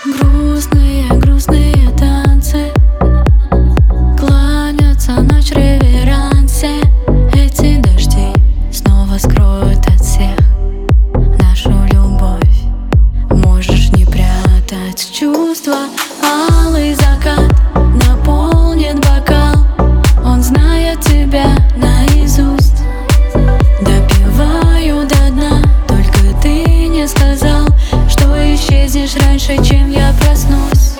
Грустные, грустные танцы, кланятся ночь в реверансе. Эти дожди снова скроют от всех нашу любовь. Можешь не прятать чувства. Алый закат наполнит бокал, он знает тебя наизусть. Допиваю до дна, только ты не сказал, что исчезнешь раньше, чем я проснусь.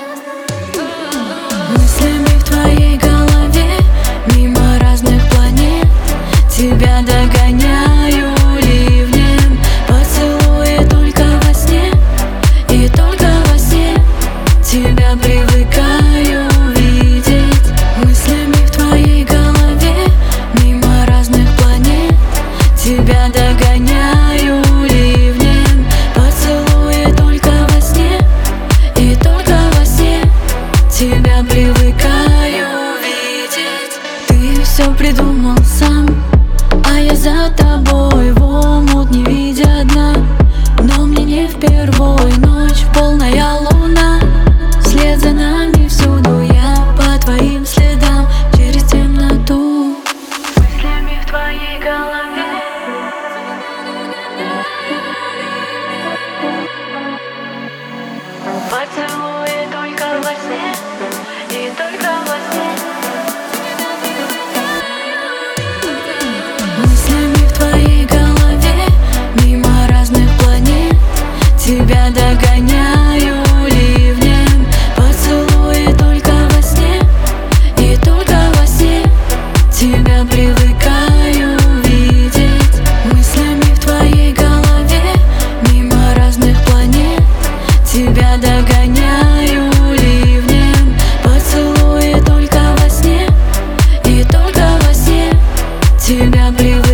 Мыслями в твоей голове, мимо разных планет, тебя догоняю ливнем. Поцелуи только во сне, и только во сне тебя привыкаю видеть. Мыслями в твоей голове, мимо разных планет, тебя догоняю ливнем. Поцелуи только во сне, и только во сне тебя привыкаю видеть. Ты все придумал сам, а я за тобой в омут, не видя дна. Но мне не впервой ночь, полная луна. Вслед за нами всюду я по твоим следам через темноту. Мыслями в твоей голове, поцелуи только во сне, и только во сне. Мыслями в твоей голове, мимо разных планет, тебя догоняю ливнем. Поцелуи только во сне, и только во сне тебя привыкаю видеть. Мыслями в твоей голове, мимо разных планет, тебя догоняю ливнем. Поцелуи только во сне, и только во сне тебя привыкаю.